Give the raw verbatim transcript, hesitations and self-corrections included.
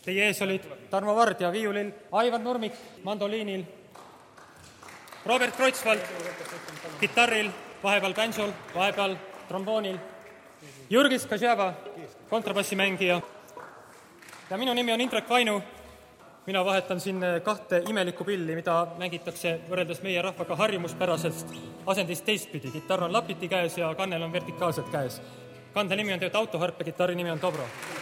Teie ees olid Tarmo Vardja viiulil, Aivar Nurmik mandoliinil, Robert Kreutzwald kitarril, vahepeal bändsul, vahepeal tromboonil, Jurgis Kasjava kontrabassimängija ja minu nimi on Indrek Vainu. Mina vahetan siin kahte imelikku pilli, mida mängitakse võrreldes meie rahvaga harjumuspärasest asendist teistpidi. Kitarr on lapiti käes ja kannel on vertikaalselt käes. Kande nimi on tegelikult autoharp ja kitarri nimi on dobro.